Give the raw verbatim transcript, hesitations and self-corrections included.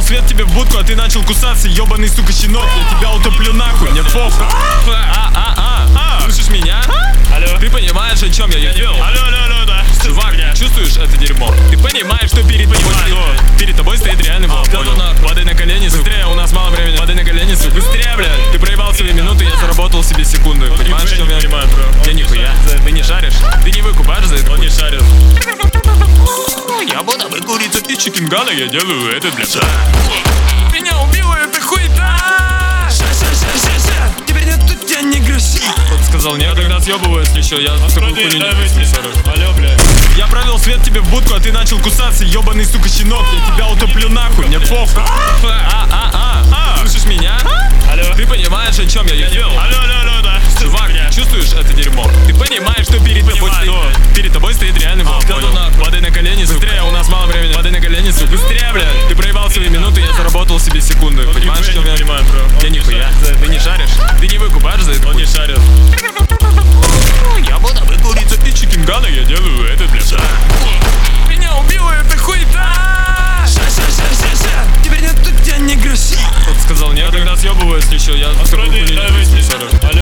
свет тебе в будку, а ты начал кусаться, ебаный, сука, щенок. Я тебя утоплю нахуй, мне похуй. А, а, а, а, слышишь меня? Алло. Ты понимаешь, о чем я? Я Алло, алло, алло, да. Чувак, чувствуешь это дерьмо? Ты понимаешь, что перед тобой, стоит, перед тобой стоит реальный бог. Падай на колени, быстрее, у нас мало времени. Падай на колени, быстрее, блядь. Ты проебал свои минуты, я заработал себе секунду. Понимаешь, что я? Понимаю, бро. Я нихуя. Ты не шаришь? Ты не выкупаешь за это? Он не шарит. Я буду выкуриться и чикингана, я делаю это для... Меня убила эта хуйта! Теперь нет, тут тебя не грози. Кто-то сказал, нет, когда съебываю, если еще, я такую хуйню не пишу. Алло, бля. Я провел свет тебе в будку, а ты начал кусаться, ебаный, сука, щенок. Я тебя утоплю нахуй, мне похуй. А, а, а, а, слышишь меня? Алло. Ты понимаешь, о чем я? Я Алло, алло, алло, да. Чувак, чувствуешь это дерьмо? Ты понимаешь, что перед тобой стоит, перед тобой стоит реальный бог. Падай на колени, быстрее, у нас мало времени. Падай на колени, быстрее, блядь. Ты проебал свои минуты, я заработал себе секунду. Понимаешь, что я? Понимаю, бро. Я нихуя. Ты не шаришь? Ты не выкупаешь за это? Он не шарит. Я буду выкуриться и чикингана, я делаю это для... Меня убила эта хуйта! Теперь нет, тут тебя не грози. Кто-то сказал, нет, когда съебываю, если еще, я такую хуйню не